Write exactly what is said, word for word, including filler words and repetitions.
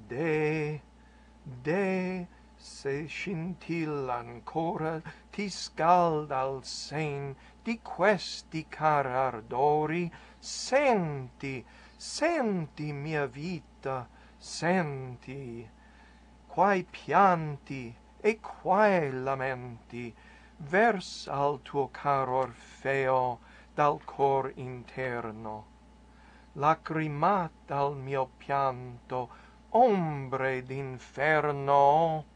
De, de, se scintilla ancora, ti scalda al sen di questi cari ardori, senti, senti, mia vita, senti, quai pianti e quai lamenti versa al tuo caro Orfeo dal cor interno. Lacrimat al mio pianto, ombre d'inferno.